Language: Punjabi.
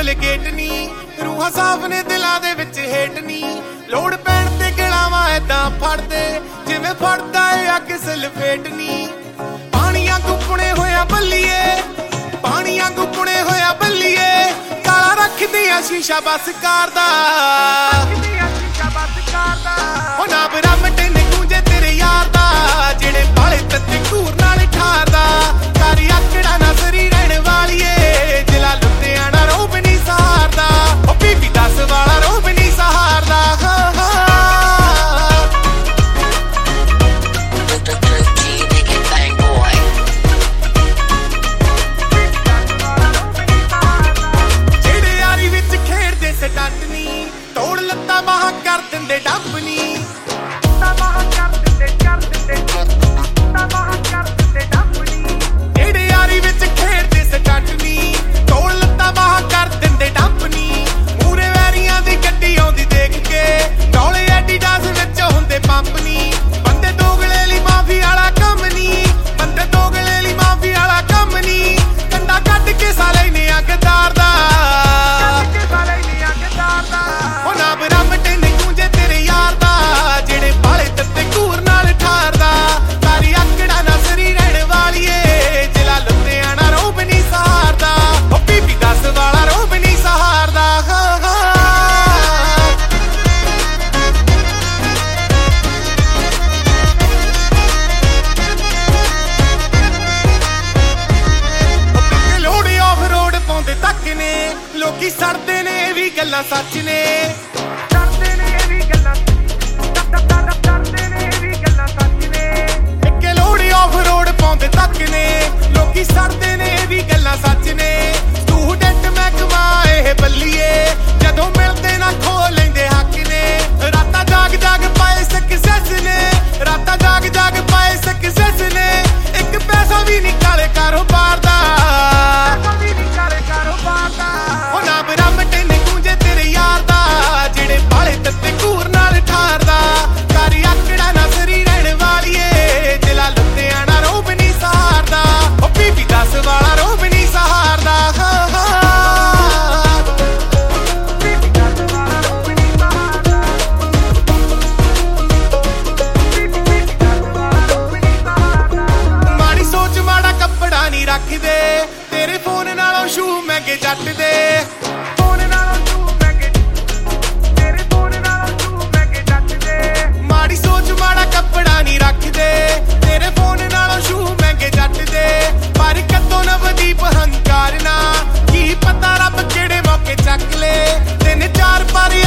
ਡੁਪਲੀਕੇਟ ਨੀ ਰੂਹਾਂ ਸਾਫ ਨੇ ਦਿਲਾਂ ਦੇ ਵਿੱਚ ਹੇਟ ਨੀ ਲੋੜ ਪੈਣ ਤੇ ਗਲਾਵਾਂ ਐਦਾਂ ਫੜਦੇ ਜਿਵੇਂ ਫੜਦਾ ਏ ਅੱਗ ਸਲਫੇਟ ਨੀ ਪਾਣੀਆਂ ਗੁੱਪਣੇ ਹੋਇਆ ਬੱਲੀਏ ਪਾਣੀਆਂ ਗੁੱਪਣੇ ਹੋਇਆ ਬੱਲੀਏ ਕਾਲਾ ਰੱਖਦੀਆਂ ਸ਼ੀਸ਼ਾ ਬਸ ਕਰਦਾ ਉਹ ਨਾ ਬਰਾਮਟੇ ਨੇ ਗੂੰਜੇ ਤੇਰੇ ਯਾਰ ਦਾ ਜਿਹੜੇ ਬਾਲੇ ਤੱਤੇ ਘੂਰ ਨਾਲ ਠਾਰਦਾ ਕਾਰੀ ਆਕੜਾ ਨਾ ਸਰੀ ਰਹਿਣ ਵਾਲੀਏ ਜਿਲਾ ਲੁੱਟਿਆਣਾ ਰੋਬ ਨਹੀਂ ਸਹਾਰਦਾ ਉਹ ਬੀਬੀ 10 ਵਾਲਾ ਰੋਬ ਨਹੀਂ ਸਹਾਰਦਾ ਜਿਹੜੇ ਯਾਰੀ ਵਿੱਚ ਖੇਡਦੇ ਸਟੱਟ ਨੀ ਤੋੜ ਲੱਤਾਂ ਬਾਹਾਂ ਕਰ ਦਿੰਦੇ ਡੱਬ ਨੀ ਜਿਹੜੇ ਯਾਰੀ ਵਿੱਚ ਖੇਡਦੇ ਸਟੱਟ ਨੀ ਤੋੜ ਲੱਤਾਂ ਬਾਹਾਂ ਕਰ ਦਿੰਦੇ ਡੱਬ ਨੀ ਮੂਰੇ ਵੈਰੀਆਂ ਦੀ ਗੱਡੀ ਆਉਂਦੀ ਦੇਖ ਕੇ ਡੋਲੇ ਐਡੀਡਾਸ ਵਿੱਚ ਹੁੰਦੇ ਪੰਪ ਨੀ ਬੰਦੇ ਦੋਗਲੇ ਲਈ ਮਾਫੀ ਵਾਲਾ ਕੰਮ ਨੀ ਬੰਦੇ ਦੋਗਲੇ ਲਈ ਮਾਫੀ ਵਾਲਾ ਕੰਮ ਨੀ ਕੰਡਾ ਕੱਢ ਕੇ ਸਾਲੇ ਨੇ ਅੱਗਦਾਰ ਦਾ ਉਹ ਨਾ ਬਰਾਮਟੇ ਨੇ ਗੂੰਜੇ ਤੇਰੇ ਯਾਰ ਦਾ ਜਿਹੜੇ ਬਾਲੇ ਤੱਤੇ ਘੂਰ ਨਾਲ ਠਾਰਦਾ ਕਾਰੀ ਆਕੜਾ ਨਾ ਸਰੀ ਰਹਿਣ ਵਾਲੀਏ ਜਿਲਾ ਲੁੱਟਿਆਣਾ ਰੋਬ ਨਹੀਂ ਸਹਾਰਦਾ ਉਹ ਬੀਬੀ 10 ਵਾਲਾ ਰੋਬ ਨਹੀਂ ਸਹਾਰਦਾ ਲੋੜੀ ਆਫ ਰੋਡ ਪਾਉਂਦੇ ਤੱਕ ਨੇ ਲੋਕੀ ਸੜਦੇ ਨੇ ਇਹ ਵੀ ਗੱਲਾਂ ਸੱਚ ਨੇ ਇੱਕ ਲੋੜੀ ਆਫ ਰੋਡ ਪਾਉਂਦੇ ਤੱਕ ਨੇ ਲੋਕੀ ਸੜਦੇ ਨੇ ਇਹ ਵੀ ਗੱਲਾਂ ਸੱਚ ਨੇ ਸਟੂਡੈਂਟ ਮਹਿਕਮਾ ਇਹ ਬੱਲੀਏ ਜਦੋਂ ਮਿਲਦੇ ਨਾ ਖੋ ਲੈਂਦੇ ਹੱਕ ਨੇ ਰਾਤਾਂ ਜਾਗ ਜਾਗ ਪਾਏ ਸਕਸੈਸ ਨੇ ਰਾਤਾਂ ਜਾਗ ਜਾਗ ਪਾਏ ਸਕਸੈਸ ਨੇ ਇੱਕ ਪੈਸਾ ਵੀ ਨਹੀਂ ਕਾਲੇ ਕਾਰੋਬਾਰ ਦਾ ਉਹ ਨਾ ਬਰਾਮਟੇ ਨੇ ਗੂੰਜੇ ਤੇਰੇ ਯਾਰ ਦਾ ਜਿਹੜੇ ਬਾਲੇ ਤੱਤੇ ਘੂਰ ਨਾਲ ਠਾਰਦਾ ਕਾਰੀ ਆਕੜਾ ਨਾ ਸਰੀ ਰਹਿਣ ਵਾਲੀਏ ਦਿਲਾ ਲੁੱਟਿਆਣਾ ਰੋਬ ਨਹੀਂ ਸਹਾਰਦਾ ਉਹ ਬੀਬੀ 10 ਵਾਲਾ ਰੋਬ ਨਹੀਂ ਸਹਾਰਦਾ ਮਾੜੀ ਸੋਚ ਮਾੜਾ ਕੱਪੜਾ ਨਹੀਂ ਰੱਖਦੇ ਤੇਰੇ ਫੋਨ ਨਾਲੋਂ ਸ਼ੂ ਮਹਿੰਗੇ ਜੱਟ ਦੇ ਮਾੜੀ ਸੋਚ ਮਾੜਾ ਕੱਪੜਾ ਨਹੀਂ ਰੱਖਦੇ ਤੇਰੇ ਫੋਨ ਨਾਲੋਂ ਸ਼ੂ ਮਹਿੰਗੇ ਜੱਟ ਦੇ ਪਰ ਕਦੋਂ ਨਵਦੀਪ ਹੰਕਾਰ ਨਾ ਕੀ ਪਤਾ ਰੱਬ ਕਿਹੜੇ ਮੌਕੇ ਚੱਕ ਲੇ 3-4 ਪਰ